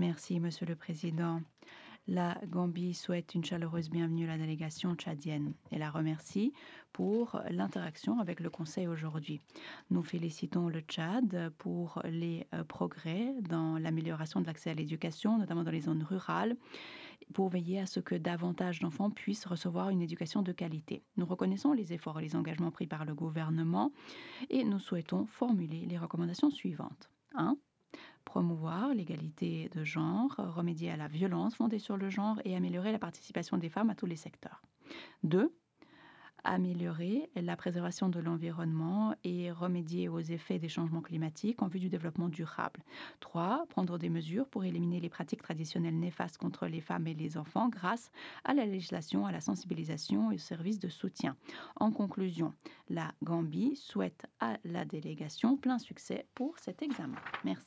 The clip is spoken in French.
Merci, Monsieur le Président. La Gambie souhaite une chaleureuse bienvenue à la délégation tchadienne et la remercie pour l'interaction avec le Conseil aujourd'hui. Nous félicitons le Tchad pour les progrès dans l'amélioration de l'accès à l'éducation, notamment dans les zones rurales, pour veiller à ce que davantage d'enfants puissent recevoir une éducation de qualité. Nous reconnaissons les efforts et les engagements pris par le gouvernement et nous souhaitons formuler les recommandations suivantes. 1. Promouvoir l'égalité de genre, remédier à la violence fondée sur le genre et améliorer la participation des femmes à tous les secteurs. 2. Améliorer la préservation de l'environnement et remédier aux effets des changements climatiques en vue du développement durable. 3. Prendre des mesures pour éliminer les pratiques traditionnelles néfastes contre les femmes et les enfants grâce à la législation, à la sensibilisation et aux services de soutien. En conclusion, la Gambie souhaite à la délégation plein succès pour cet examen. Merci.